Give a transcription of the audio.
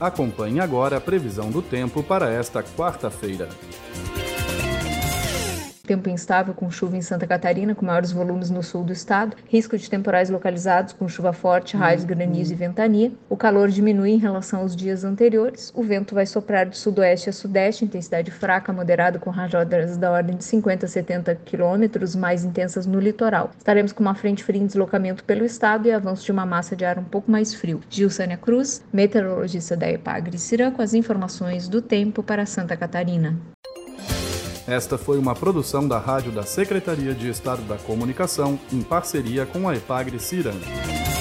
Acompanhe agora a previsão do tempo para esta quarta-feira. Tempo instável com chuva em Santa Catarina, com maiores volumes no sul do estado. Risco de temporais localizados com chuva forte, raios, granizo e ventania. O calor diminui em relação aos dias anteriores. O vento vai soprar de sudoeste a sudeste, intensidade fraca, moderada, com rajadas da ordem de 50 a 70 km, mais intensas no litoral. Estaremos com uma frente fria em deslocamento pelo estado e avanço de uma massa de ar um pouco mais frio. Gilsânia Cruz, meteorologista da EPAGRE-CIRAM, com as informações do tempo para Santa Catarina. Esta foi uma produção da Rádio da Secretaria de Estado da Comunicação, em parceria com a EPAGRE-CIRAM.